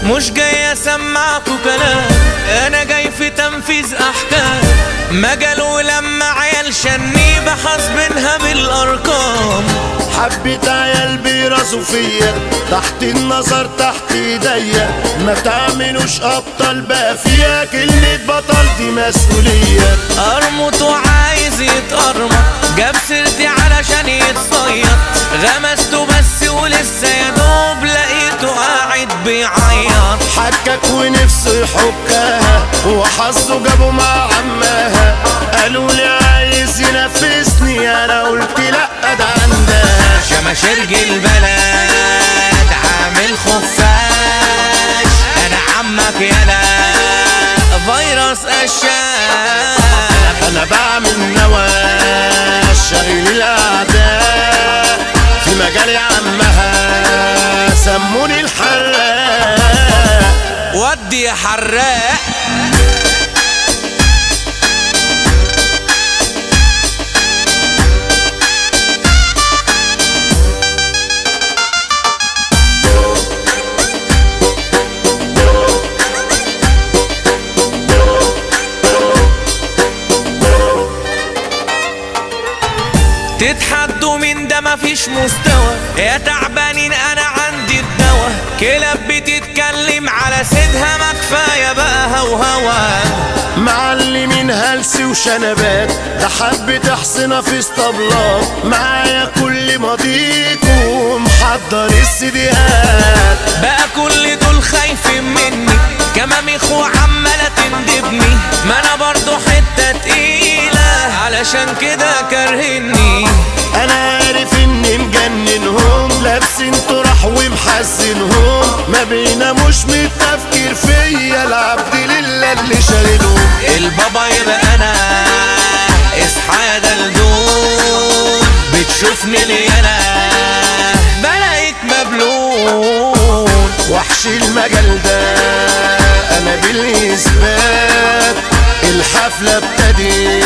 مش جاي اسمعكوا كلام، انا جاي في تنفيذ احكام. مجال ولما عيال شنيبة حاسبينها بالارقام. حبة عيال بيرازوا فيا تحت النظر تحت ايديا، ما تعملوش ابطال بقى فيها كلمة بطل دي مسؤولية. ارمط وعايز يتقرمط، جاب سيرتي علشان يتصيط. غمسته بس ولسه يا دوب لقيته قاعد بيعيط. حكك ونفسه يحكها وحظه جابه مع عمها. قالوا لي عايز ينفسني، انا قلت لا ده عندها. شماشرج البلد عامل خفاش، انا عمك يالا فيروس قشاش. انا بعمل نواش شغيل الاعداء، في مجالي عمها سموني الحراق. ودي يا حراق. تتحدوا من ده مفيش مستوى، يا تعبانين انا عندي الدوا. كلاب بتتكلم على سيدها، ما كفايه بقى هوهوا. معلمين هلس وشنبات، ده حبة حصنة في اسطبلات. معايا كل ماضيكم محضر السيديهات. بقى كل دول خايفين مني، كمان اخو عمالة تندبني. ما انا برضو حتة تقيلة علشان كده كارهني. انا عارف اني مجننهم، لابسين طرح ومحزنهم. ما بيناموش من التفكير فيا، العبد لله اللي شايلهم. البابا يبقى انا، اصحى يا دلدول. بتشوفني لي انا بلاقيك مبلول. وحش المجال ده انا بالاثبات، الحفلة ابتدت